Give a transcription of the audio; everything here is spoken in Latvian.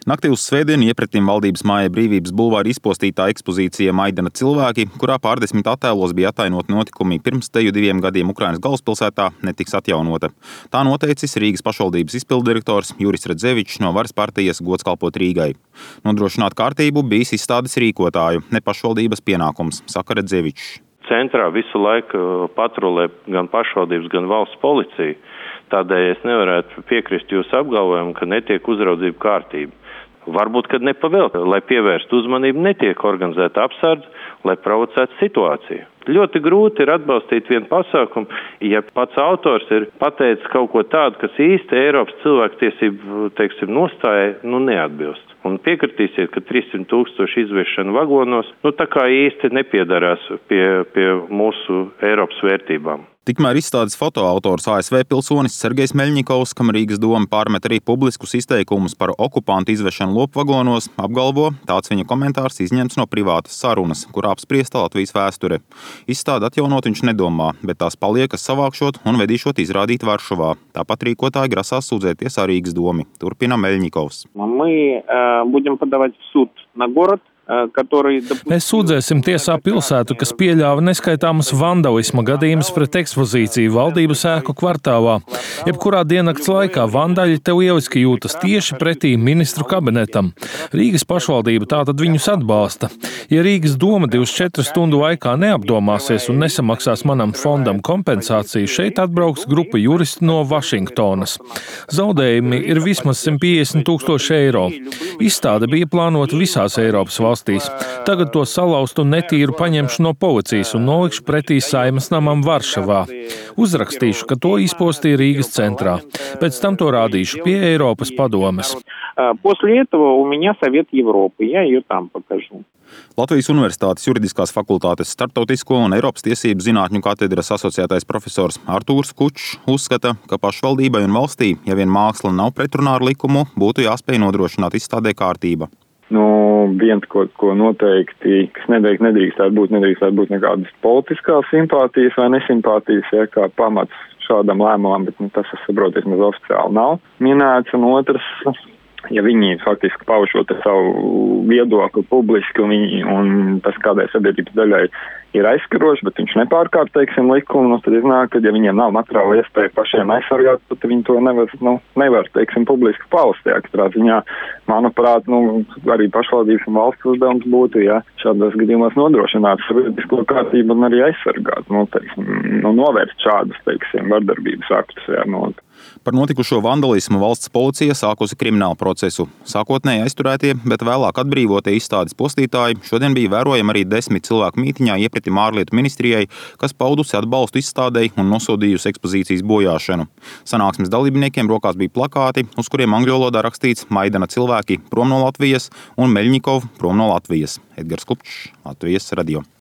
Naktī uz svētdienu iepretim valdības mājai Brīvības bulvāra izpostītā ekspozīcija Maidana cilvēki, kurā pārdesmit attēlos bija atainoti notikumi pirms teju 2 gadiem Ukrainas galvaspilsētā, netiks atjaunota. Tā noteicis Rīgas pašvaldības izpilddirektors Juris Redzevičs no Varas partijas Gods kalpot Rīgai. Nodrošināt kārtību bijis izstādes rīkotāju, ne pašvaldības pienākums, saka Redzevičs. Centrā visu laiku patrulē gan pašvaldības, gan valsts policija. Tādēļ es nevarētu piekrist jūsu apgalvojumu, ka netiek uzraudzība kārtība. Varbūt, kad nepavēlta, lai pievērstu uzmanību, netiek organizēta apsardze, lai provocētu situāciju. Ļoti grūti ir atbalstīt vienu pasākumu, ja pats autors ir pateicis kaut ko tādu, kas īsti Eiropas cilvēktiesību, nostājai, neatbilst. Un piekritīsiet, ka 300 000 izviešana vagonos, tā kā īsti nepiedarās pie mūsu Eiropas vērtībām. Tikmēr izstādes fotoautors ASV pilsonis Sergejs Meļņikovs, kam Rīgas doma pārmet arī publiskus izteikumus par okupantu izvešanu lopvagonos, apgalvo, tāds viņa komentārs izņemts no privātas sarunas, kurā apspriesta Latvijas vēsture. Izstādi atjaunot viņš nedomā, bet tās paliekas savākšot un vedīšot izrādīt Varšavā. Tāpat rīkotāji grasās sūdzēties ar Rīgas domi. Turpina Meļņikovs. Mēs sūdzēsim tiesā pilsētu, kas pieļāva neskaitāmas vandalisma gadījumus pret ekspozīciju valdības ēku kvartālā. Jebkurā diennakts laikā vandaļi te lieliski jūtas tieši pretī ministru kabinetam. Rīgas pašvaldība tātad viņus atbalsta. Ja Rīgas doma 24 stundu laikā neapdomāsies un nesamaksās manam fondam kompensāciju, šeit atbrauks grupa juristi no Vašingtonas. Zaudējumi ir vismaz 150 000 eiro. Izstāde bija plānota visās Eiropas valstīs. Tagad to salauztu un netīru paņemšu no policijas un nolikšu pretī Saeimas namam Varšavā. Uzrakstīšu, ka to izpostīja Rīgas centrā. Pēc tam to rādīšu pie Eiropas padomes. Latvijas Universitātes juridiskās fakultātes starptautisko un Eiropas tiesību zinātņu katedras asociētais profesors Artūrs Kučs uzskata, ka pašvaldībai un valstī, ja vien māksla nav pretrunā ar likumu, būtu jāspēj nodrošināt izstādē kārtība. Viens, ko noteikti, kas nedrīkstētu būt nekādas politiskās simpātijas vai nesimpātijas, kā pamats šādam lēmumam, bet tas, es saprotu, vismaz oficiāli nav minēts, un otrs, ja viņi faktiski paušot savu viedokli publiski, un tas kādai sabiedrības daļai ir aizskaroši, bet viņš nepārkāp, likumu, tad iznāk, ka ja viņiem nav materiāla iespēja pašiem aizsargāt, tad viņi to nevar publiski paust. Katrā ziņā, manuprāt, arī pašvaldības un valsts uzdevums būtu, šādos gadījumos nodrošināt sabiedrisko kārtību un arī aizsargāt, novērst šādus, vardarbības aktus. Par notikušo vandalismu valsts policija sākusi kriminālu procesu. Sākotnēji aizturētie, bet vēlāk atbrīvotie izstādes postītāji šodien bija vērojami arī 10 cilvēku mītiņā iepretim ārlietu ministrijai, kas paudusi atbalstu izstādei un nosodījusi ekspozīcijas bojāšanu. Sanāksmes dalībniekiem rokās bija plakāti, uz kuriem angļu valodā rakstīts Maidana cilvēki prom no Latvijas un Meļņikov prom no Latvijas. Edgars Kupčs, Latvijas radio.